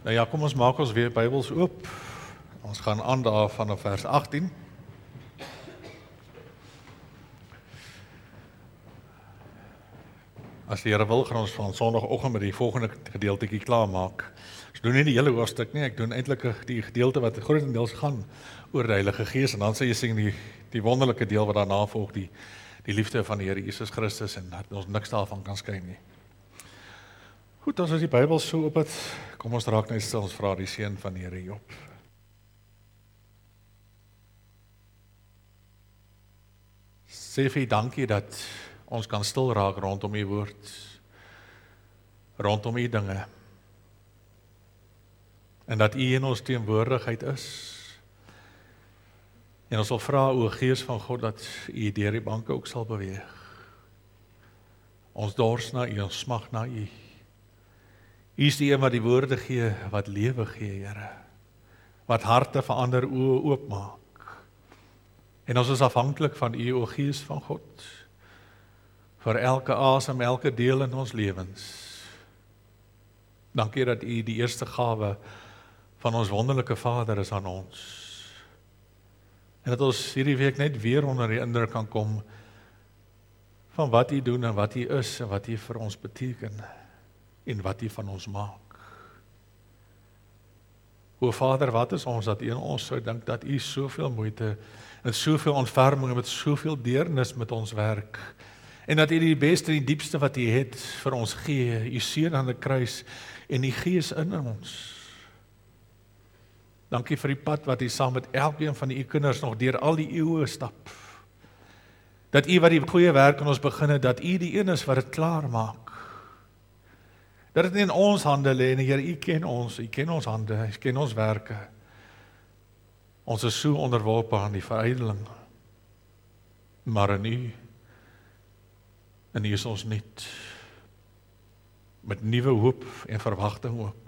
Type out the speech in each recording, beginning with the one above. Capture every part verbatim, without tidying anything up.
Nou ja, kom ons maak ons weer Bybels oop. Ons gaan aan daar vanaf vers agttien. As die Here wil, gaan ons van Sondagoggend met die volgende gedeeltetjie klaarmaak. Ek doen nie die hele hoofstuk nie, ek doen eintlik die gedeelte wat grootendeels gaan oor die Heilige Gees, en dan sê jy sien die, die wonderlike deel wat daarna volg, die, die liefde van die Here Jesus Christus, en dat ons niks daarvan kan skei nie. Goed, as ons die Bybel so op het, kom ons raak net stil, ons vra die seën van die Here Job. Sê vir U dankie dat ons kan stil raak rondom U woord, rondom U dinge, en dat U in ons teenwoordigheid is. En ons wil vra, o Gees van God, dat U deur die banke ook sal beweeg. Ons dors na U, ons smag na U. U is die een wat die woorde gee, wat lewe gee, Here, wat harte verander, oë oopmaak. En ons is afhanklik van U, o Gees van God, vir elke asem, elke deel in ons lewens. Dankie dat U die eerste gawe van ons wonderlike Vader is aan ons. En dat ons hierdie week net weer onder die indruk kan kom van wat U doen en wat U is en wat U vir ons beteken en wat U van ons maak. O Vader, wat is ons dat U in ons sou dink dat U soveel moeite en soveel ontferming en met soveel deernis met ons werk, en dat U die beste en die diepste wat U het vir ons gee, U seun aan die kruis en die Gees in ons. Dankie vir die pad wat U saam met elkeen van U kinders nog deur al die eeue stap. Dat U wat die goeie werk in ons begin het, dat U die een is wat dit klaar maak. Dat dit nie in ons hande lê nie, Here, U ken ons, U ken ons hande, U ken ons werke. Ons is so onderworpe aan die verydeling. Maar in U, en U is ons niet, met nuwe hoop en verwagting ook.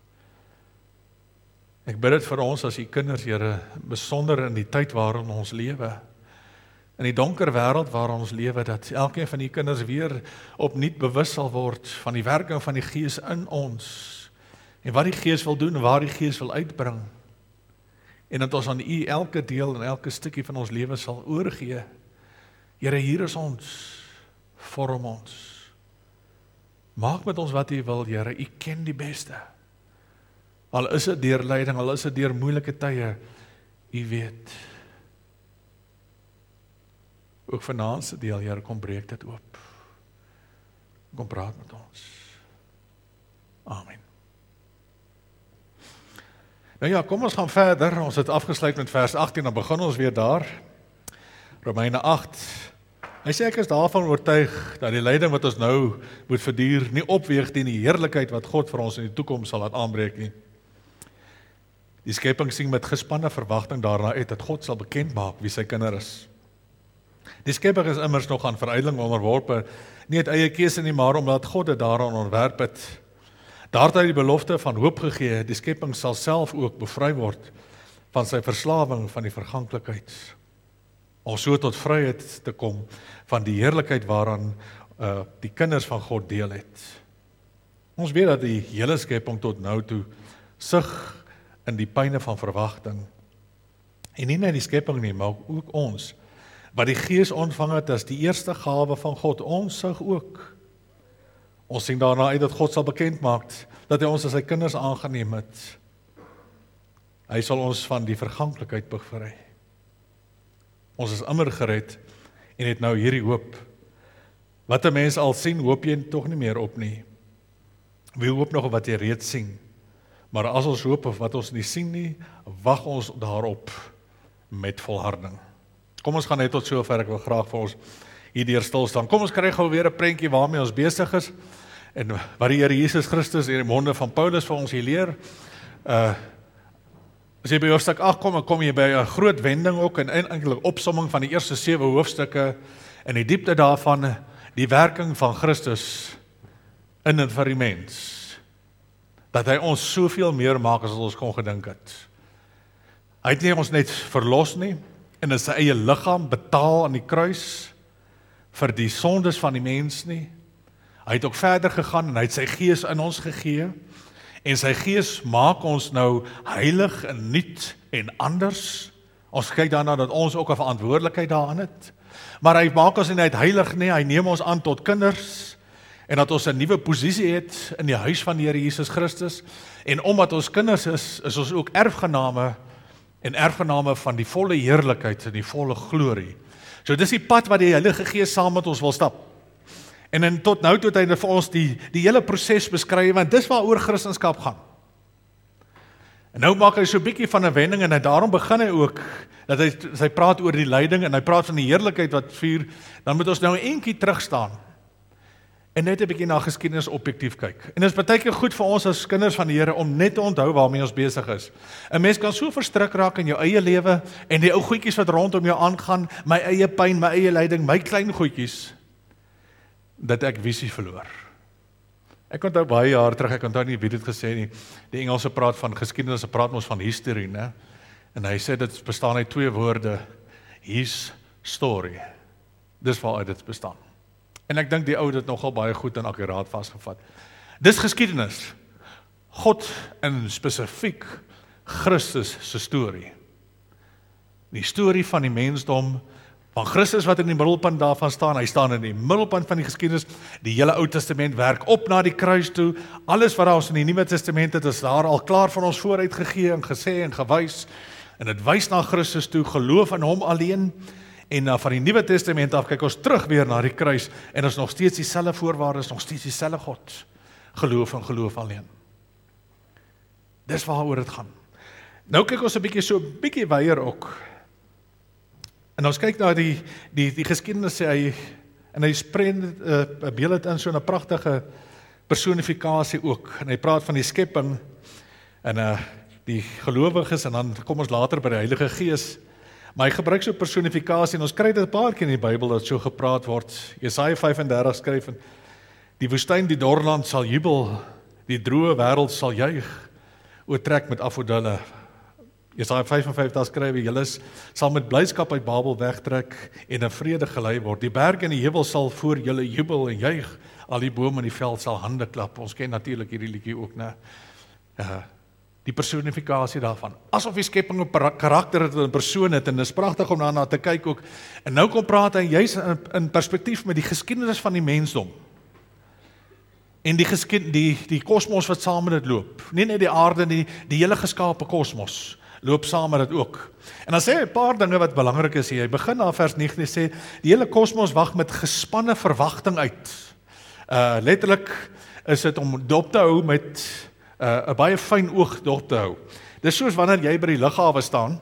Ek bid dit vir ons as U kinders, Here, besonder in die tyd waarin ons lewe, in die donker wêreld waarin ons lewe, dat elkeen van U kinders weer opnuut bewus sal word van die werking van die Gees in ons, en wat die Gees wil doen, en waar die Gees wil uitbring, en dat ons aan U elke deel en elke stukkie van ons lewe sal oorgee. Here, hier is ons, vorm ons. Maak met ons wat U wil, Here, U ken die beste. Al is dit deur lyding, al is dit deur moeilike tye, U weet. Ook vanaand se deel, Here, kom breek dit oop. Kom praat met ons. Amen. Nou ja, kom ons gaan verder. Ons het afgesluit met vers agttien, dan begin ons weer daar. Romeine agt. Hy sê ek is daarvan oortuig dat die lyding wat ons nou moet verduur nie opweeg teen die heerlikheid wat God vir ons in die toekoms sal laat aanbreek nie. Die skepping sien met gespanne verwagting daarna uit dat God sal bekend maak wie sy kinder is. Die skepping is immers nog aan verydeling onderworpe, nie uit eie keuse nie, maar omdat God dit daaraan onderwerp het. Daar het hy die belofte van hoop gegee, die skepping sal self ook bevry word van sy verslawing van die verganklikheid, om so tot vryheid te kom van die heerlikheid waaraan uh, die kinders van God deel het. Ons weet dat die hele skepping tot nou toe sug in die pyne van verwagting. En nie net die skepping nie, maar ook ons, wat die Gees ontvang het as die eerste gawe van God, ons sug ook. Ons sien daarna uit dat God sal bekend maak, dat hy ons as sy kinders aangeneem het. Hy sal ons van die verganklikheid bevry. Ons is immer gered en het nou hierdie hoop. Wat 'n mens al sien, hoop jy tog nie meer op nie. Wie hoop nog op wat jy reeds sien? Maar as ons hoop op wat ons nie sien nie, wag ons daarop met volharding. Kom ons gaan net tot sover, ek wil graag vir ons hierdeur stil staan. Kom ons kry gou weer 'n prentjie waarmee ons besig is, en wat die Here Jesus Christus in die monde van Paulus vir ons hier leer. Uh, As jy by hoofstuk agt kom, dan kom jy by 'n groot wending ook, en eintlik opsomming van die eerste sewe hoofstukke, en die diepte daarvan, die werking van Christus in en vir die mens. Dat hy ons soveel meer maak as ons kon gedink het. Hy het nie ons net verlos nie, en in sy eie liggaam betaal aan die kruis vir die sondes van die mens nie. Hy het ook verder gegaan en hy het sy Gees in ons gegee, En sy Gees maak ons nou heilig en nuut en anders. Ons kyk daarna dat ons ook 'n verantwoordelikheid daarin het. Maar hy maak ons nie net heilig nie, hy neem ons aan tot kinders en dat ons 'n nuwe posisie het in die huis van die Here Jesus Christus. En omdat ons kinders is, is ons ook erfgename en erfgename van die volle heerlikheid en die volle glorie. So dis die pad wat die Heilige Gees saam met ons wil stap. En en tot nou toe het hy vir ons die, die hele proses beskryf, want dis waaroor Christendom gaan. En nou maak hy so 'n bietjie van 'n wending en hy, daarom begin hy ook, dat hy, hy praat oor die lyding en hy praat van die heerlikheid wat vuur, dan moet ons nou 'n entjie terug staan en net 'n bietjie na geskiedenis objektief kyk. En dit is baie keer goed vir ons as kinders van die Here om net te onthou waarmee ons besig is. 'n Mens kan so verstrik raak in jou eie lewe en die ou goedjies wat rondom jou aangaan, my eie pyn, my eie lyding, my klein goedjies, dat ek visie verloor. Ek onthou baie jaar terug, ek onthou nie wie dit gesê nie, die Engelse praat van geskiedenis, praat ons van history, né? En hy sê dit bestaan uit twee woorde, his story. Dis waaruit dit bestaan. En ek dink die ou het dit nogal baie goed en akkuraat vasgevat. Dis geskiedenis. God in spesifiek Christus se storie. Die storie van die mensdom, van Christus wat in die middelpunt daarvan staan, hy staan in die middelpunt van die geskiedenis, die hele Ou Testament werk op na die kruis toe, alles wat ons in die Nuwe Testament het, is daar al klaar van ons vooruit gegee en gesê en gewys, en dit wys na Christus toe, geloof in hom alleen, en uh, van die Nuwe Testament af kyk ons terug weer na die kruis, en is nog steeds dieselfde voorwaardes, nog steeds dieselfde God, geloof en geloof alleen. Dis waaroor dit gaan. Nou kyk ons 'n bietjie so 'n bietjie weier ook. En ons kyk na die die die geskiedenis sê hy en hy spreek 'n uh, beeld in so 'n pragtige personifikasie ook. En hy praat van die skepping en uh die gelowiges en dan kom ons later by die Heilige Gees. Maar hy gebruik so 'n personifikasie en ons kry dit 'n paar keer in die Bybel dat so gepraat word. Jesaja vyf en dertig skryf en die woestyn, die dorland sal jubel, die droë wêreld sal juig, oortrek met afodille. Jesaja vyf en vyf daar skryf hy, julle sal met blydskap uit Babel wegtrek en in vrede gelei word. Die berge en die heuwel sal voor julle jubel en juig, al die bome in die veld sal hande klap. Ons ken natuurlik hierdie liedjie ook, né? Uh, die personifikasie daarvan. Asof die skepping 'n karakter het, 'n persoon het, en dit is pragtig om daarna te kyk ook. En nou kom praat hy juis in, in perspektief met die geskiedenis van die mensdom. En die geskied, die die kosmos wat saam met dit loop. Nie net die aarde nie, die hele geskape kosmos loop saam met dit ook. En dan sê hy 'n paar dinge wat belangrik is hier. Hy begin na vers negen en sê die hele kosmos wag met gespanne verwagting uit. Uh letterlik is dit om dop te hou met 'n uh, baie fyn oog dop te hou. Dis soos wanneer jy by die lughawe staan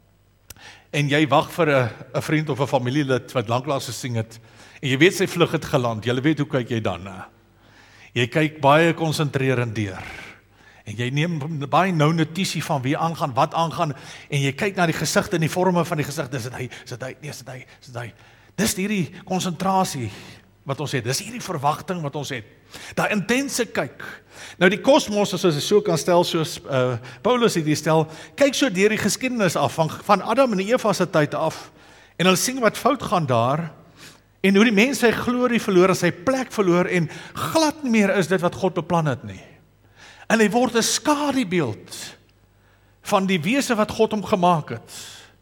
en jy wag vir 'n 'n vriend of 'n familielid wat lanklaas gesien het en jy weet sy vlug het geland. Jy weet hoe kyk jy dan? Uh? Jy kyk baie konsentrerend deur. En jy neem baie nou notisie van wie aangaan, wat aangaan, en jy kyk na die gesigte en die vorme van die gesig, dis dit hy, is dit hy, nee, is dit hy, is dit hy. Dis hierdie konsentrasie wat ons het, dis hierdie verwagting wat ons het. Daai intense kyk. Nou die kosmos, as ons so kan stel, soos uh, Paulus het hier stel, kyk so deur die geskiedenis af, van, van Adam en Eva se tyd af, en hulle sien wat fout gaan daar, en hoe die mens sy glorie verloor, en sy plek verloor, en glad nie meer is dit wat God beplan het nie. En hy word 'n skadubeeld van die wese wat God hom gemaak het.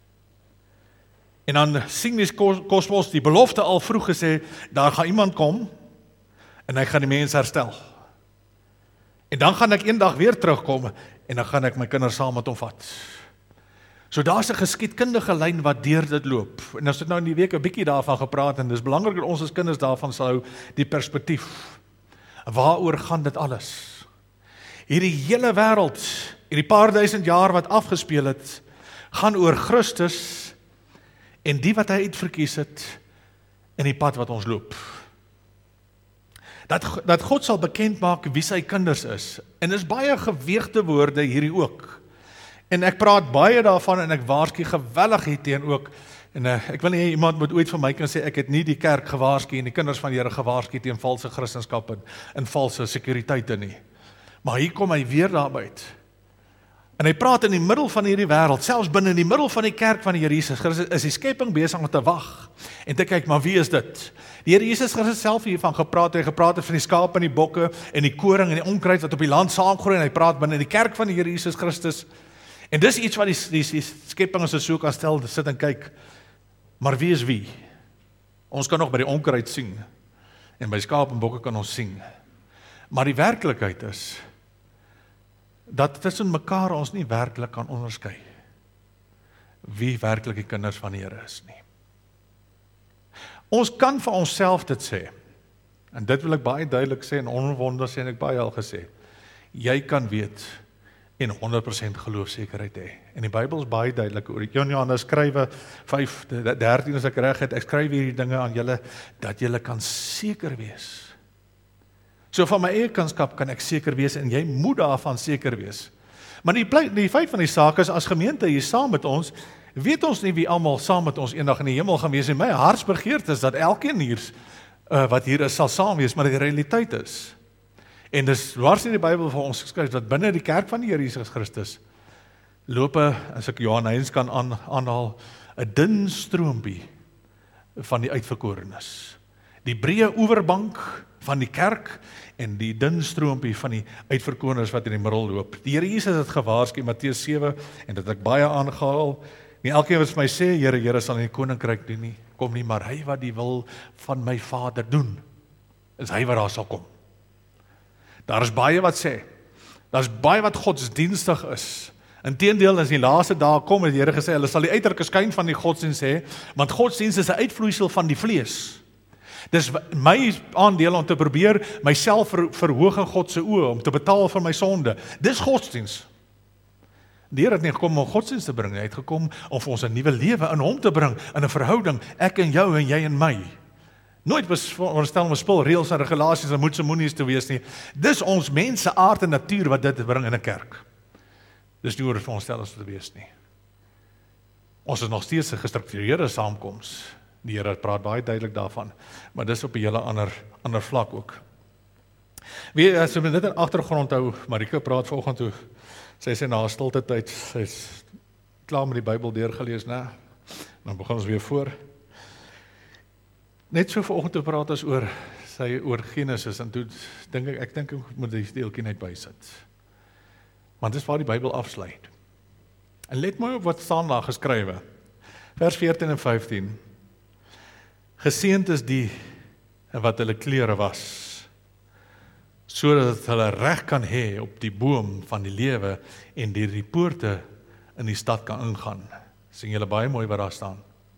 En dan sien die kosmos die belofte al vroeg gesê, daar gaan iemand kom, en hy gaan die mens herstel. En dan gaan ek eendag weer terugkom, en dan gaan ek my kinders saam met hom vat. So daar's 'n geskiedkundige lyn wat deur dit loop. En ons het nou in die week 'n bietjie daarvan gepraat, en dis belangrik dat ons as kinders daarvan sal hou, die perspektief. Waaroor gaan dit alles? Hierdie hele wêreld, hierdie paar duisend jaar wat afgespeel het, gaan oor Christus en die wat hy uitverkies het in die pad wat ons loop. Dat, dat God sal bekend maak wie sy kinders is. En dis baie geweegde woorde hierdie ook. En ek praat baie daarvan en ek waarsku geweldig hierteen ook. En uh, ek wil nie iemand moet ooit van my kan sê ek het nie die kerk gewaarsku en die kinders van die Here gewaarsku teen valse kristendom en, en valse sekuriteite nie. Maar hier kom hy weer daarby uit. En hy praat in die middel van hierdie wêreld, selfs binne in die middel van die kerk van die Here Jesus Christus, is die skepping besig om te wag en te kyk, maar wie is dit? Die Here Jesus Christus self hiervan gepraat, hy gepraat het van die skaap en die bokke en die koring en die onkruid wat op die land saamgroei, en hy praat binne in die kerk van die Here Jesus Christus. En dis iets wat die, die, die skepping as 'n so kan stel, sit en kyk, maar wie is wie? Ons kan nog by die onkruid sien, en by skaap en bokke kan ons sien. Maar die werklikheid is, dat tussen mekaar ons nie werklik kan onderskei wie werklik die kinders van die Here is nie. Ons kan vir onsself dit sê, en dit wil ek baie duidelik sê, en onwonder sê, en ek baie al gesê, jy kan weet, en honderd persent geloofsekerheid hê. En die Bybel is baie duidelik oor. Johannes skrywe vyf dertien as ek reg het, ek skryf hierdie dinge aan julle, dat julle kan seker wees. So van my eie kunskap kan ek seker wees, en jy moet daarvan seker wees. Maar die, die feit van die saak is, as gemeente hier saam met ons, weet ons nie wie almal saam met ons eendag in die hemel gaan wees, en my hartsbegeerte is dat elkeen hier, uh, wat hier is, sal saam wees, maar die realiteit is. En dis dwars in die Bybel vir ons geskryf, dat binne die kerk van die Here Jesus Christus, loop, as ek Johan Heinz kan aan, aanhaal, 'n dun stroompie van die uitverkorenes. Die breë oeverbank van die kerk, en die dun stroompie van die uitverkorenes wat in die middel loop. Die Here Jesus het gewaarsku, Matteus sewe, en dit het ek baie aangehaal, nie elkeen wat vir my sê, Here, Here sal in die koninkryk doen nie, kom nie, maar hy wat die wil van my Vader doen, is hy wat daar sal kom. Daar is baie wat sê, daar is baie wat godsdienstig is. Inteendeel, as die laaste dae kom, het die Here gesê, hulle sal die uiterlike skyn van die godsdienst hê, want godsdienst is 'n uitvloeisel van die vlees. Dis my aandeel om te probeer myself ver, verhoog in God se oë, om te betaal vir my sonde. Dis godsdienst. Die Here het nie gekom om godsdienst te bring, hy het gekom om vir ons 'n nuwe lewe in hom te bring, in 'n verhouding, ek en jou en jy en my. Nooit veronderstel om 'n spul reëls en regulasies en moets en moenies te wees nie. Dis ons mense aard en natuur wat dit bring in 'n kerk. Dis nie oor veronderstel as te wees nie. Ons is nog steeds 'n gestruktureerde saamkoms. Die Here praat baie duidelik daarvan, maar dis op 'n hele ander ander vlak ook. Wie as jy net in agtergrond hou, Marika praat vanoggend toe. Sy sê na 'n stilte tyd, sy's klaar met die Bybel deurgelees, né? Dan begin ons weer voor. Net so vanoggend toe praat ons oor sy oor Genesis, en toe dink ek ek dink ek moet die deeltjie net bysit. Want dis waar die Bybel afsluit. En let mooi op wat staan daar geskrywe. Vers veertien en vyftien. Geseënd is die wat hulle klere was, sodat hulle reg kan hê op die boom van die lewe en deur die poorte in die stad kan ingaan. Sien julle baie mooi wat daar staan.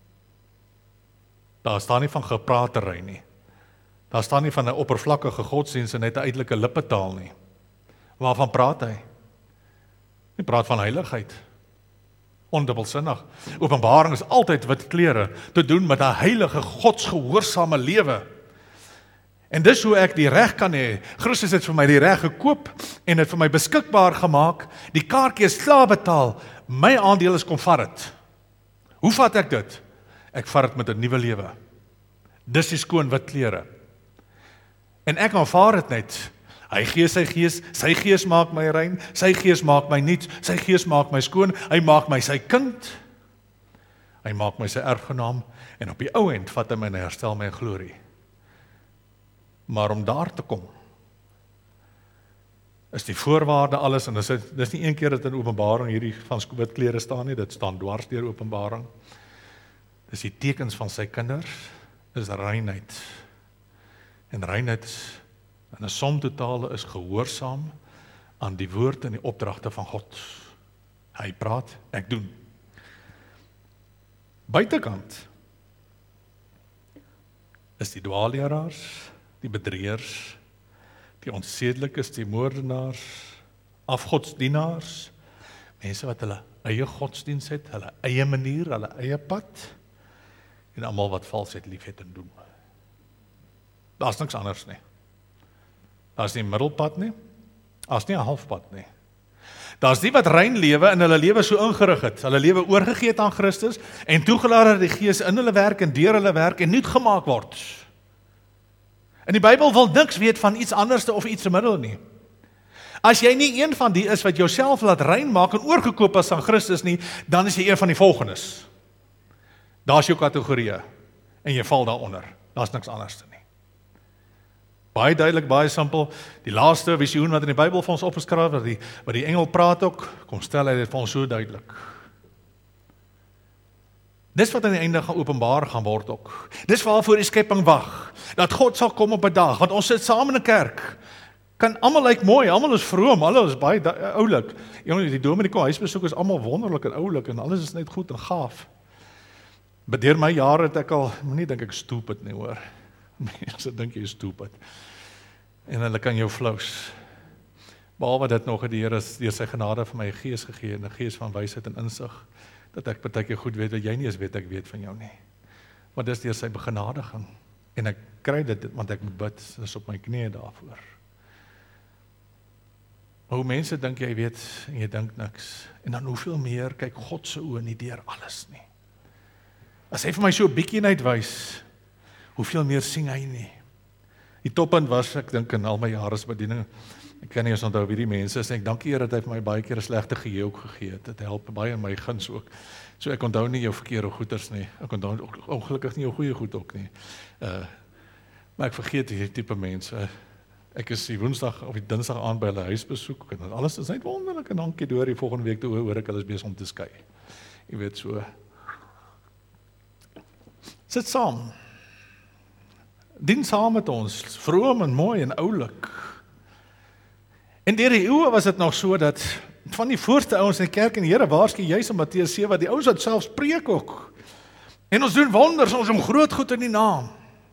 Daar staan nie van gepratery nie. Daar staan nie van 'n oppervlakkige godsdienst en net 'n uitelike lippetaal nie. Waarvan praat hy? Hy praat van heiligheid. Ondubbelsinnig. Openbaring is altyd wit klere te doen met 'n heilige, godsgehoorsame lewe. En dis hoe ek die reg kan hê. Christus het vir my die reg gekoop en het vir my beskikbaar gemaak. Die kaartjie is klaar betaal. My aandeel is kom vat dit. Hoe vat ek dit? Ek vat dit met 'n nuwe lewe. Dis die skoon wit klere. En ek aanvaar dit net. Hy gee sy gees, sy gees maak my rein, sy gees maak my nuut, sy gees maak my skoon, hy maak my sy kind, hy maak my sy erfgenaam, en op die ou end vat hy my en herstel my in glorie. Maar om daar te kom, is die voorwaarde alles, en dis, dis nie een keer dat in Openbaring hierdie van wit klere staan nie, dit staan dwars deur Openbaring. Dis die tekens van sy kinders, is reinheid. En reinheid en 'n som totale is gehoorsaam aan die woord en die opdragte van God. Hy praat, ek doen. Buitekant is die dwaalleraars, die bedrieërs, die onsedelikes, die moordenaars, afgodsdienaars, mense wat hulle eie godsdienst het, hulle eie manier, hulle eie pad, en almal wat valsheid liefhet en doen. Daar's niks anders nie. Daar's nie 'n middelpad nie, daar's nie 'n halfpad nie. Daar's die wat rein lewe en hulle lewe so ingerig het, hulle lewe oorgegee het aan Christus, en toegelaat dat die Gees in hulle werk en deur hulle werk en nuut gemaak word. En die Bybel wil niks weet van iets anderste of iets in middel nie. As jy nie een van die is wat jouself laat rein maak en oorgekoop as aan Christus nie, dan is jy een van die volgendes. Daar's jou kategorieë en jy val daaronder. Daar's niks anders te nie. Baie duidelik, baie simpel. Die laaste visioen wat in die Bybel vir ons opgeskryf wat die wat die engel praat ook, kom stel hy dit vir ons so duidelik. Dis wat aan die einde gaan openbaar gaan word ook. Dis waarvoor die skepping wag, dat God sal kom op 'n dag, want ons sit saam in 'n kerk. Kan almal lyk mooi, almal is vroom, almal is baie oulik. Jongens, die dominee kom huisbesoek is almal wonderlik en oulik en alles is net goed en gaaf. Deur my jare het ek al, moenie dink ek stupid nie hoor. Mense dink jy is stupid. En hulle kan jou flous. Behalwe dit nog het die Here deur sy genade vir my 'n gees gegee, 'n gees van wysheid en insig, dat ek partykeer goed weet wat jy nie eens weet ek weet van jou nie. Want dis deur sy begenadiging. En ek kry dit want ek moet bid, dis op my knieë daarvoor. Maar hoe mense dink jy weet en jy dink niks. En dan hoeveel meer kyk God se oë nie deur alles nie. As hy vir my so 'n bietjie uitwys, hoeveel meer sien hy nie. Die toppunt was, ek dink in al my jare se bediening, ek kan nie eens onthou wie die mense is, en ek dank die Here dat hy vir my baie keer 'n slegte geheue ook gegee het. Dit help baie in my guns ook. So ek onthou nie jou verkeerde goeders nie. Ek onthou ongelukkig nie jou goeie goed ook nie. Uh, maar ek vergeet hierdie tipe mense. Ek is die Woensdag of die Dinsdag aan by hulle huis besoek en alles is net wonderlik en dankie door die volgende week te hoor ek hulle is besig om te skei. Jy weet so. Sit saam. Dien saam met ons, vroom en mooi en oulik. En deur die eeue was dit nog so dat van die voorste ouens in die kerk en die Here waarsku juis in Matteus sewe, die ouens wat self spreek ook. En ons doen wonders, ons doen groot goed in die naam.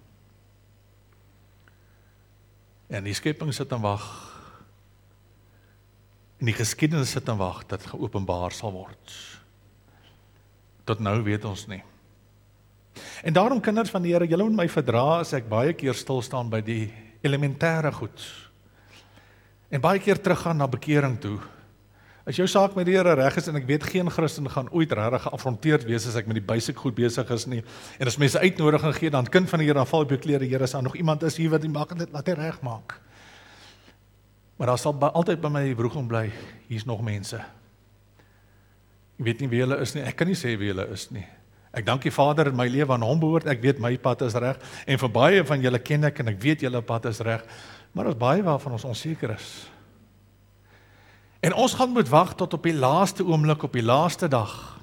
En die skepping sit en wag. En die geskiedenis sit en wag dat dit geopenbaar sal word. Tot nou weet ons nie. En daarom kinders van die Here, julle moet my verdra as ek baie keer stil staan by die elementêre goed. En baie keer teruggaan na bekering toe. As jou saak met die Here reg is en ek weet geen Christen gaan ooit regtig geafronteerd wees as ek met die basic goed besig is nie. En as mense uitnodiging gee dan kind van die Here dan val op jou klere, Here, as daar nog iemand is hier wat die maak dit laat hy regmaak. Maar daar sal altyd by my die wroging bly. Hier's nog mense. Ek weet nie wie hulle is nie. Ek kan nie sê wie hulle is nie. Ek dank die Vader in my lewe aan hom behoort. Ek weet my pad is reg en vir baie van julle ken ek en ek weet julle pad is reg. Maar daar is baie waarvan ons onseker is. En ons gaan moet wag tot op die laaste oomblik, op die laaste dag.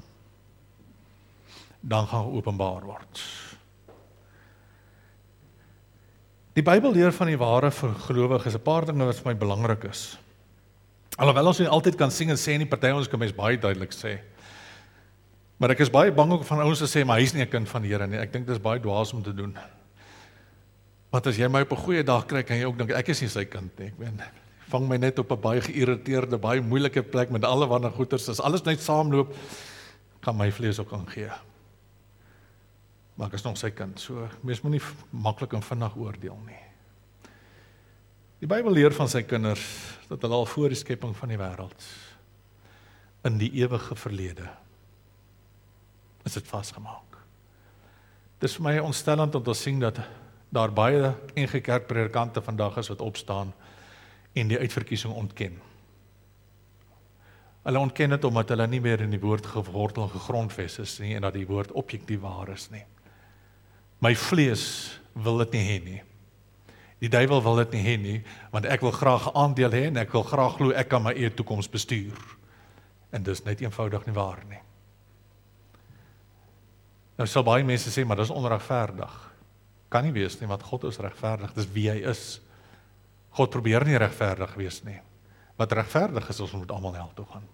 Dan gaan geopenbaar word. Die Bybel leer van die ware gelowiges 'n paar dinge wat vir my belangrik is. Alhoewel ons nie altyd kan sing en sê nie, party ons kan mens baie duidelik sê. Maar ek is baie bang ook van ouens te sê, maar hy is nie 'n kind van die Here nie. Ek dink dit is baie dwaas om te doen. Want as jy my op 'n goeie dag kry, kan jy ook dink ek is nie sy kind nie. Ek weet, vang my net op 'n baie geïrriteerde, baie moeilike plek met alle wanneer goeters. As alles net saamloop, kan my vlees ook aangee. Maar ek is nog sy kind, so mens moet nie maklik en vinnig oordeel nie. Die Bybel leer van sy kinders dat hulle al voor die skepping van die wêreld in die ewige verlede is dit vasgemaak. Dit is vir my ontstellend om te sien dat daar baie N G Kerk predikante vandag is wat opstaan en die uitverkiesing ontken. Hulle ontken dit omdat hulle nie meer in die woord gewortel en gegrondves is nie en dat die woord objektief waar is nie. My vlees wil dit nie hê nie. Die duiwel wil dit nie hê nie, want ek wil graag 'n aandeel hê en ek wil graag glo ek kan my eie toekoms bestuur. En dis net eenvoudig nie waar nie. Nou sal baie mense sê, maar dis onregverdig. Kan nie wees nie, want God is regverdig, dis wie hy is. God probeer nie regverdig wees nie. Wat regverdig is, ons moet almal hel toe gaan.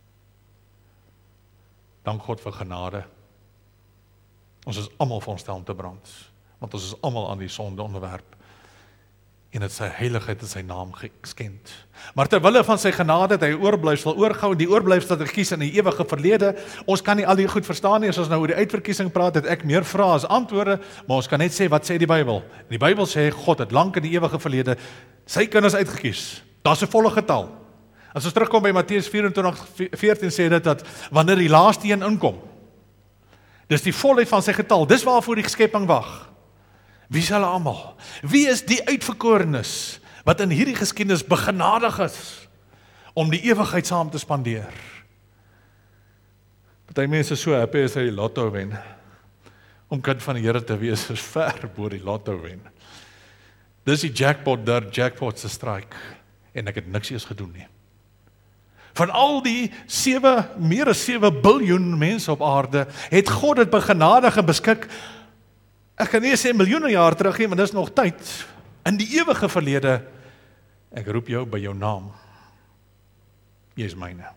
Dank God vir genade. Ons is almal veronderstel om te brand, want ons is almal aan die sonde onderwerp. En het sy heiligheid en sy naam geskend. Maar terwille van sy genade het hy oorblyfsel oorgehou, die oorblyfsel het gekies in die ewige verlede. Ons kan nie al die goed verstaan nie, as ons nou oor die uitverkiesing praat, het ek meer vrae as antwoorde, maar ons kan net sê, wat sê die Bybel? Die Bybel sê, God het lank in die ewige verlede sy kinders uitgekies. Daar's 'n volle getal. As ons terugkom by Matteus vyf-en-twintig veertien sê dit dat, wanneer die laaste een inkom, dis die volheid van sy getal, dis waarvoor die skepping wag. Wie is hulle almal? Wie is die uitverkorenes wat in hierdie geskiedenis begenadig is? om die ewigheid saam te spandeer. Party mense is so happy as hy die lotto wen. Om kind van die Here te wees is ver bo die lotto wen. Dis die jackpot daar, jackpot se strike, en ek het niks eens gedoen nie. Van al die sewe, meer as sewe biljoen mense op aarde, het God dit begenadig en beskik. Ek kan nie sê miljoene jaar terug nie, maar dis nog tyd. In die ewige verlede, ek roep jou by jou naam. Jy is myne.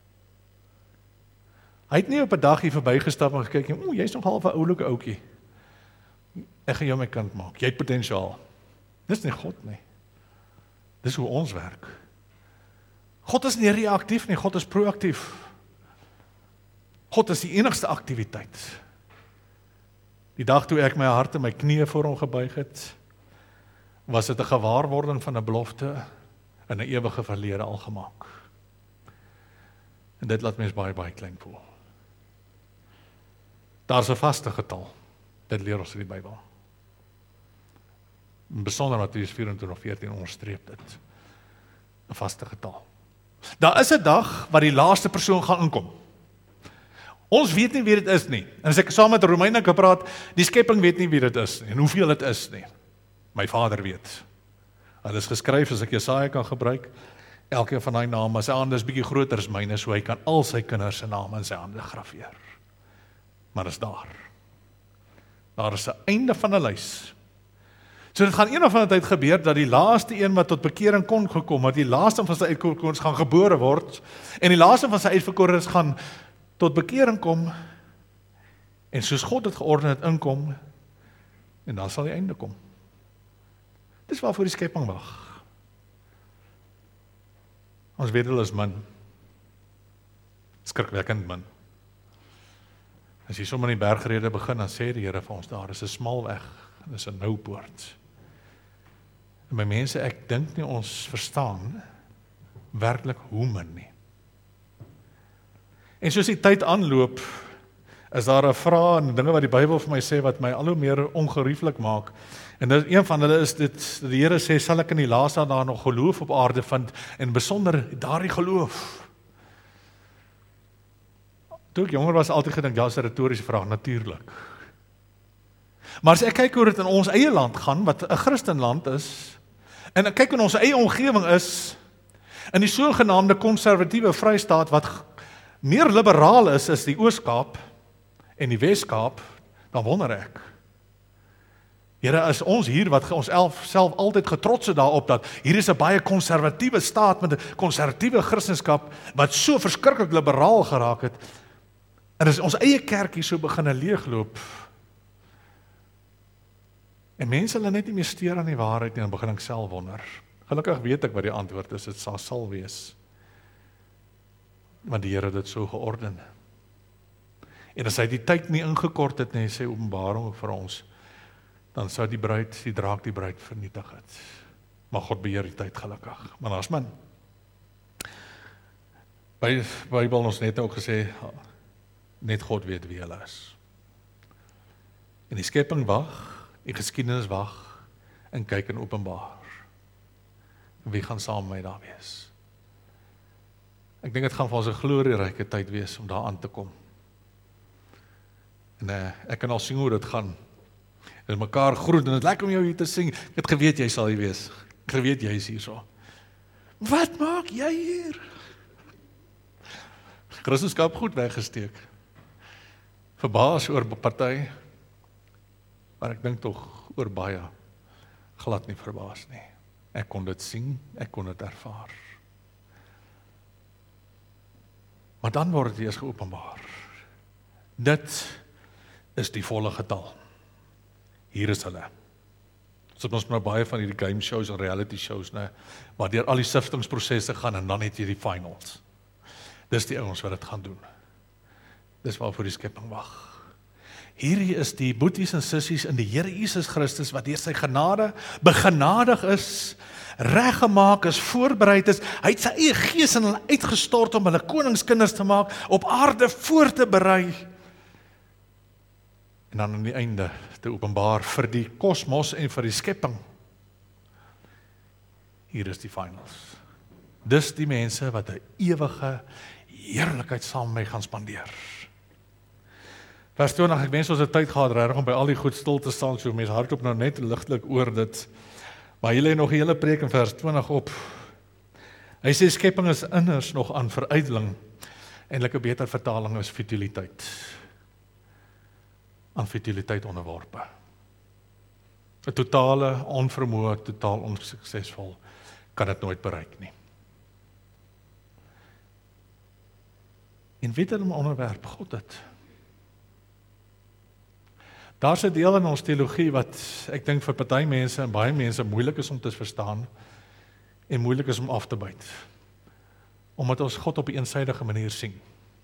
Hy het nie op 'n dag hier verbygestap en gekyk, o, jy's nog half 'n oulike ouetjie. Ek gaan jou my kind maak. Jy het potensiaal. Dis nie God nie. Dis hoe ons werk. God is nie reaktief nie, God is proaktief. God is die enigste aktiwiteit. Die dag toe ek my hart en my knieë voor hom gebuig het, was dit 'n gewaarwording van 'n belofte in 'n ewige verlede al gemaak. En dit laat mens baie baie klein voel. Daar's 'n vaste getal. Dit leer ons in die Bybel. In besonder Matteus vyf-en-twintig veertien onderstreep dit. 'n Vaste getal. Daar is 'n dag wat die laaste persoon gaan inkom. Ons weet nie wie dit is nie. En as ek saam met Romeine gepraat, die skepping weet nie wie dit is nie, en hoeveel dit is nie. My Vader weet. Dit is geskryf, as ek Jesaja kan gebruik, elkeen van daai name, sy hande is bietjie groter as myne, so hy kan al sy kinders se name in sy hande graweer. Maar dit is daar. Daar is 'n einde van 'n lys. So dit gaan een of ander tyd gebeur, dat die laaste een wat tot bekering kon gekom, dat die laaste van sy uitverkorenes gaan gebore word, en die laaste van sy uitverkorenes gaan tot bekering kom, en soos God het georden het inkom, en dan sal die einde kom. Dis waarvoor die skepping wag. Ons weet hulle is min. Skrikwekkend min. As jy sommer in die bergrede begin, dan sê die Here vir ons, daar is 'n smal weg, en dis 'n nou poort. En my mense, ek dink nie ons verstaan werklik hoe min nie. En soos die tyd aanloop, is daar 'n vraag en dinge wat die Bybel vir my sê, wat my al hoe meer ongerieflik maak. En dit, een van hulle is dit, die Here sê, sal ek in die laaste dae nog geloof op aarde vind, en besonder daardie geloof. Toe ek jonger was, altyd gedink, ja, is 'n retoriese vraag, natuurlik. Maar as ek kyk hoe dit in ons eie land gaan, wat 'n Christenland is, en ek kyk in ons eie omgewing is, in die sogenaamde konservatiewe Vrystaat, wat meer liberaal is as die Oos-Kaap en die Wes-Kaap, dan wonder ek. Here, is ons hier wat ons elf, self altyd getrots het daarop, dat hier is 'n baie konservatiewe staat met 'n konservatiewe Christendom wat so verskriklik liberaal geraak het, en as ons eie kerkie so begin leegloop, en mense hulle net nie meer steur aan die waarheid nie, dan begin ek self wonder. Gelukkig weet ek wat die antwoord is, dit sal sal wees. Want die Here het dit so georden. En as hy die tyd nie ingekort het, nie, sê Openbaring vir ons, dan sou die bruid, die draak die bruid vernietig het. Maar God beheer die tyd gelukkig. Maar daar's min. By Bybel ons net ook gesê, net God weet wie hulle is. En die skepping wag, die geskiedenis wag, en kyk en openbaar. Wie gaan saam met my daar wees? Ek dink dit gaan vir ons 'n glorieryke tyd wees om daar aan te kom. En uh, ek kan al sien hoe dit gaan. Dit is mekaar groet, en dit lekker om jou hier te sien. Ek het geweet jy sal hier wees. Ek geweet jy is hier so. Wat maak jy hier? Christendom goed weggesteek. Verbaas oor party, maar ek dink tog oor baie glad nie verbaas nie. Ek kon dit sien, ek kon dit ervaar. Maar dan word dit eers geopenbaar. Dit is die volle getal. Hier is hulle. So ons nou baie van hierdie game shows en reality shows, né, waar deur al die siftingsprosesse gaan, en dan het jy die finals. Dis die ouens wat dit gaan doen. Dis waarvoor die skepping wag. Hierdie is die boeties en sissies in die Here Jesus Christus, wat deur sy genade begenadig is, reggemaak is, voorbereid is. Hy het sy eie gees in hulle uitgestort om hulle koningskinders te maak, op aarde voor te berei, en dan aan die einde te openbaar vir die kosmos en vir die skepping. Hier is die finals. dis die mense wat 'n ewige heerlikheid saam met my gaan spandeer. Vers twintig, ek wens ons het tyd gehad regtig om by al die goed stil te staan, so mense hardloop nou net ligtelik oor dit. Maar hier lê nog 'n hele preek in vers twintig op. Hy sê skepping is inners nog aan verydeling. Eintlik 'n beter vertaling is futiliteit. Aan futiliteit onderworpe. 'n Totale onvermoë, totaal onsuksesvol, kan dit nooit bereik nie. En weet hulle 'n onderwerp, God het. Daar's 'n deel in ons teologie wat ek dink vir party mense en baie mense moeilik is om te verstaan en moeilik is om af te byt. Omdat ons God op 'n eensydige manier sien.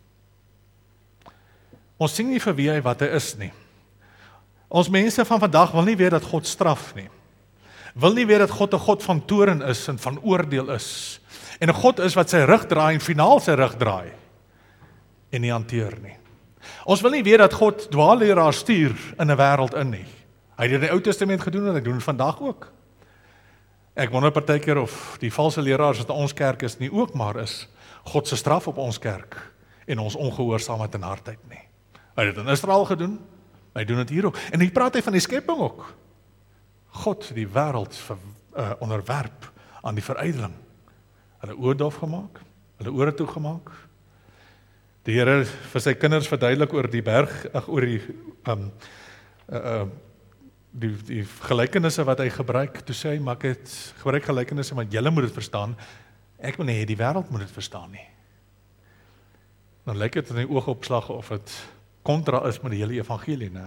Ons sien nie vir wie hy wat hy is nie. Ons mense van vandag wil nie weet dat God straf nie. Wil nie weet dat God 'n God van toorn is en van oordeel is. En 'n God is wat sy rug draai en finaal sy rug draai. En nie hanteer nie. Ons wil nie weet dat God dwaalleraars stuur in 'n wêreld in nie. Hy het dit in die Ou Testament gedoen en hy doen dit vandag ook. Ek wonder partykeer of die valse leraars wat in ons kerk is nie ook maar is God se straf op ons kerk en ons ongehoorsaamheid en hardheid nie. Hy het dit in Israel gedoen, hy doen dit hier ook. En hier praat hy van die skepping ook. God het die wêreld ver, uh, onderwerp aan die verydeling. Hulle oë dof gemaak, hulle ore toegemaak. Die Here vir sy kinders verduidelik oor die berg, ag oor die um uh, uh, die die gelykenisse wat hy gebruik. Toe sê hy, maak dit gebruik gelykenisse want julle moet dit verstaan. Ek wil nie hê die wêreld moet dit verstaan nie. Dan lyk dit in die oogopslag of dit kontra is met die hele evangelie, né?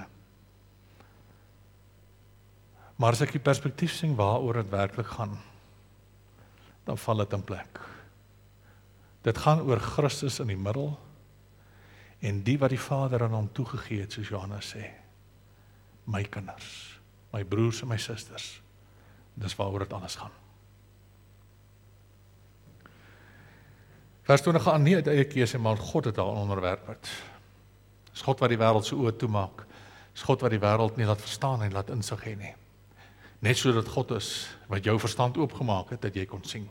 Maar as ek die perspektief sien waaroor dit werklik gaan, dan val dit in plek. Dit gaan oor Christus in die middel en die wat die Vader aan hom toegegee het, soos Johannes sê. My kinders, my broers en my susters. Dis waaroor dit alles gaan. Vers twintig gaan nie uit eie keuse, maar God het daar onderwerp het. Dis God wat die wêreld se oë toemaak. Dis God wat die wêreld nie laat verstaan en laat insig hê nie. Net so dat God is wat jou verstand oopgemaak het, dat jy kon sien.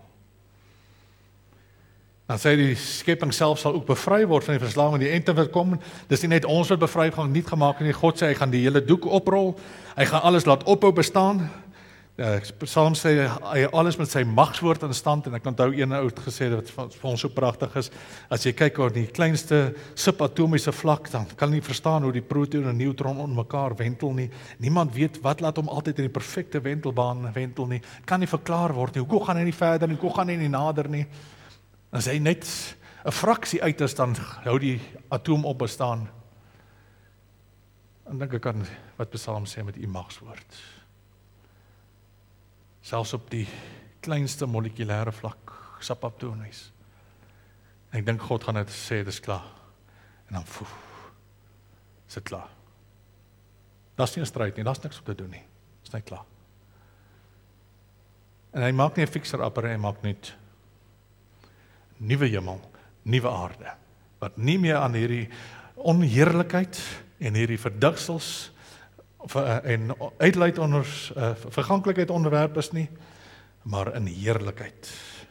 Dan sê die skepping self sal ook bevry word van die verslawing, die einde wat kom. Dis nie net ons wat bevry gaan nie gemaak nie. God sê hy gaan die hele doek oprol. Hy gaan alles laat ophou bestaan. Ja, Psalm sê hy alles met sy magswoord in stand, en ek onthou een ou het gesê wat vir ons so pragtig is. As jy kyk oor die kleinste subatomiese vlak, dan kan jy nie verstaan hoe die proton en neutron onder mekaar wentel nie. Niemand weet wat laat hom altyd in die perfekte wentelbaan wentel nie. Kan nie verklaar word nie. Hoekom gaan hy nie verder nie? Hoekom gaan hy nie nader nie? As hy net 'n fraksie uit is, dan hou die atoom op bestaan. En dink ek aan wat Psalm sê met u magswoord. Selfs op die kleinste molekulêre vlak, subatomies. Ek dink God gaan net sê, dis klaar. En dan poef, is dit klaar. Daar's nie 'n stryd nie, daar's niks om te doen nie. Dis net klaar. En hy maak nie 'n fixer-upper, hy maak net nuwe hemel, nuwe aarde, wat nie meer aan hierdie onheerlikheid en hierdie verdigsels en uitleid onder uh, verganklikheid onderwerp is nie, maar in heerlikheid.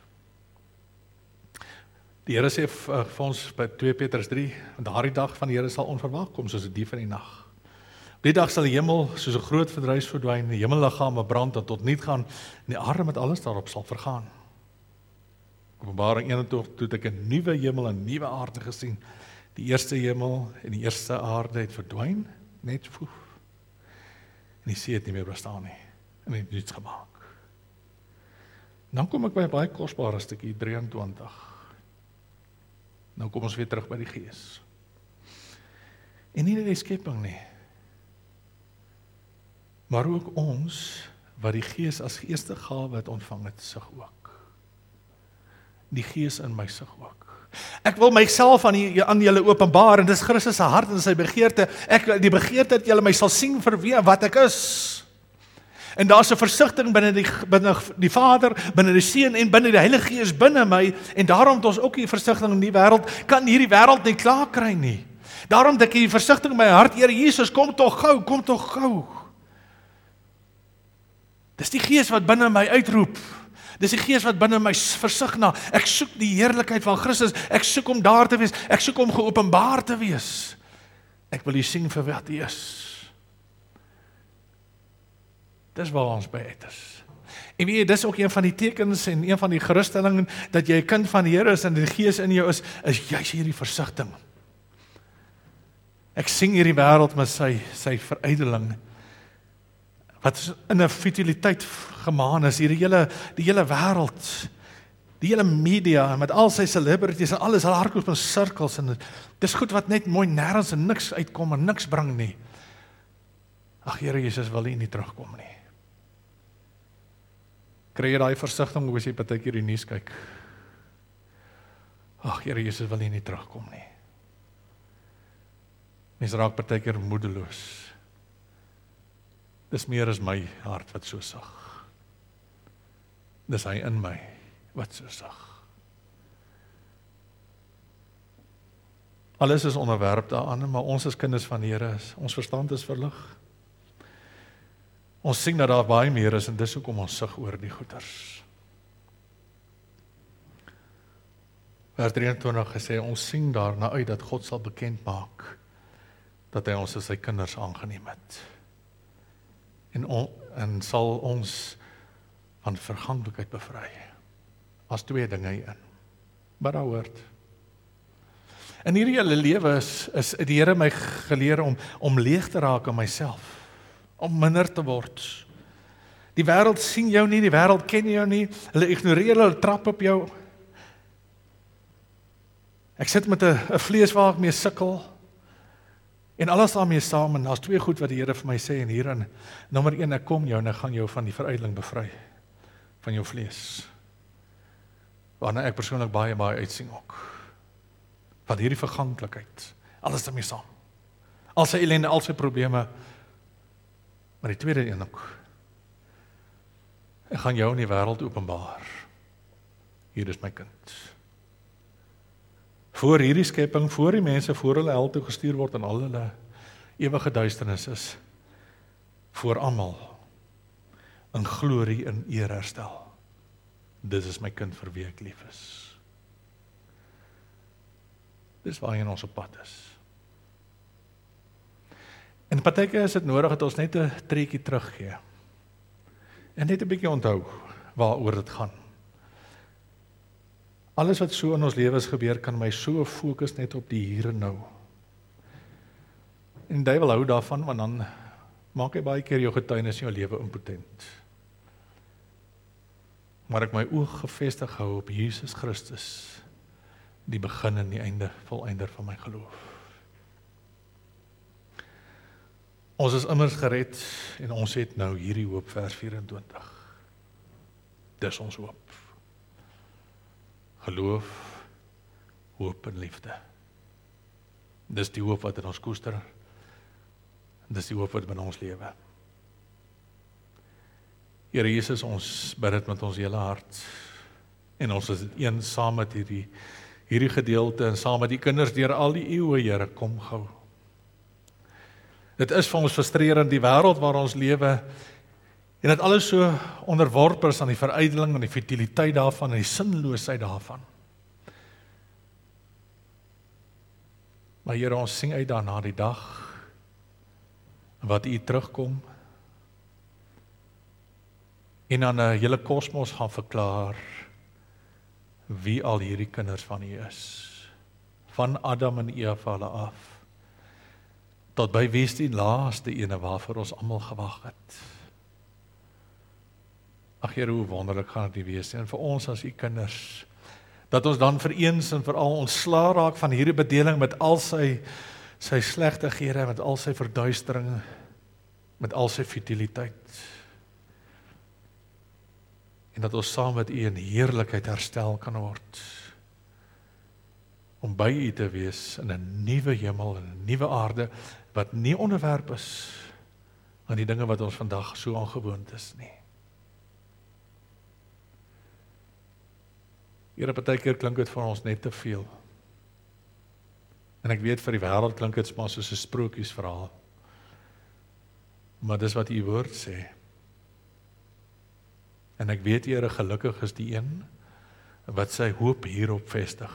Die Here sê vir, vir ons by twee Petrus drie, daardie dag van die Here sal onverwag kom soos 'n dief in die nag. Op die dag sal die hemel soos 'n groot verdruis verdwyn, die hemelliggame brand en tot niet gaan, en die aarde met alles daarop sal vergaan. Openbaring eenentwintig, toe het ek 'n nuwe hemel en 'n nuwe aarde gesien. Die eerste hemel en die eerste aarde het verdwyn, net poef. En die see het nie meer bestaan nie. En het niets gemaak. Dan kom ek by 'n baie kosbare stukkie drieëntwintig. Nou kom ons weer terug by die Gees. En nie net die skepping nie, maar ook ons wat die Gees as geestige gawe het ontvang het, sig ook. Die Gees in my sig ook. Ek wil myself aan, die, aan julle openbaar, en dis Christus se hart en sy begeerte. Ek die begeerte dat julle my sal sien vir wie en wat ek is. En daar's 'n versigtiging binne die binne die Vader, binne die Seun en binne die Heilige Gees binne my, en daarom het ons ook die versigtiging in die wêreld, kan hierdie wêreld nie klaar kry nie. Daarom dat ek die versigtiging in my hart, Here Jesus, kom tog gou, kom tog gou. Dis die Gees wat binne my uitroep. Dis die gees wat binne my versigtig na, ek soek die heerlikheid van Christus, ek soek om daar te wees, ek soek om geopenbaar te wees. Ek wil U sien vir wat U is. Dis waar ons by uit is. En weet jy, dis ook een van die tekens en een van die geruststellings dat jy 'n kind van die Here is en die Gees in jou is, is juis hierdie versigtiging. Ek sien hierdie wêreld met sy sy verydeling wat in 'n futiliteit gemaan is, hierdie hele die hele wêreld, die hele media met al sy celebrities en alles, hulle hardloop in sirkels en dis goed wat net mooi nêrens en niks uitkom en niks bring nie. Ag Here Jesus, wil U nie terugkom nie. Kry jy daai versigtiging as jy partykeer die nuus kyk? Ag Here Jesus, wil U nie terugkom nie. Mens raak partykeer moedeloos. Dis meer as my hart wat so sag. Dis hy in my wat so sag. Alles is onderwerp daaraan, maar ons as kinders van die Here is, ons verstand is verlig. Ons sien dat daar baie meer is en dis hoekom ons sug oor die goeders. Vers drieëntwintig gesê, ons sien daarna uit dat God sal bekend maak dat hy ons as sy kinders aangeneem het. En, on, en sal ons van verganklikheid bevry. As twee dinge in. But I word. In hierdie hele lewe is, is die Here my geleer om, om leeg te raak aan myself. Om minder te word. Die wêreld sien jou nie, die wêreld ken jou nie, hulle ignoreer, hulle trap op jou. Ek sit met 'n 'n vlees waar ek mee sukkel, en alles daarmee saam, en daar's twee goed wat die Here vir my sê, en hierin, nommer een, ek kom jou, en ek gaan jou van die verydeling bevry, van jou vlees, waarna ek persoonlik baie, baie uitsien ook, van hierdie verganklikheid, alles daarmee saam, al sy ellende, al sy probleme, maar die tweede een ook, ek gaan jou in die wêreld openbaar, hier is my kind, voor hierdie skepping, voor die mense, voor hulle hel toe gestuur word, en al hulle ewige duisternis is, voor almal, in glorie en eer herstel, dis is my kind vir wie ek lief is, dis waarheen ons op pad is. En partykeer is dit nodig dat ons net 'n treetjie teruggee. En net 'n bietjie onthou waaroor dit gaan. Alles wat so in ons lewens gebeur kan my so fokus net op die hier en nou. En die duiwel hou daarvan, want dan maak hy baie keer jou getuienis in jou lewe impotent. Maar ek my oog gefestig hou op Jesus Christus, die begin en die einde, volëinder van my geloof. Ons is immers gered en ons het nou hierdie hoop, vers vyf-en-twintig. Dis ons hoop. Geloof, hoop en liefde. Dis die hoop wat in ons koester. Dis die hoop wat binne ons lewe. Here Jesus, ons bid dit met ons hele hart. En ons is een saam met hierdie hierdie gedeelte en saam met die kinders deur al die eeue, Here, kom gou. Dit is vir ons frustrerend, die wêreld waar ons lewe, en dat alles so onderworpe is aan die verydeling en die futiliteit daarvan en die sinloosheid daarvan. Maar Here, ons sien uit daarna die dag wat U terugkom en aan 'n hele kosmos gaan verklaar wie al hierdie kinders van U is. Van Adam en Eva hulle af tot by wie is die laaste ene waarvoor ons almal gewag het. Ag Here, hoe wonderlik gaan dit wees, en vir ons as U kinders, dat ons dan vir eens en vir al ontslaa raak van hierdie bedeling met al sy, sy slegtighede, met al sy verduistering, met al sy futiliteit. En dat ons saam met U in heerlikheid herstel kan word, om by U te wees in 'n nuwe hemel en 'n nuwe aarde, wat nie onderwerp is aan die dinge wat ons vandag so aangewoond is nie. Here, partykeer klink dit vir ons net te veel. En ek weet vir die wêreld klink dit maar soos 'n sprokiesverhaal. Maar dis wat U woord sê. En ek weet, Here, gelukkig is die een wat sy hoop hierop vestig.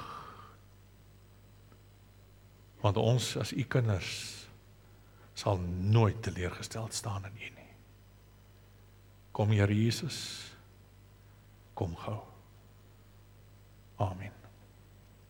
Want ons as u kinders sal nooit teleurgesteld staan in u nie. Kom, Here Jesus, kom gou. Amen.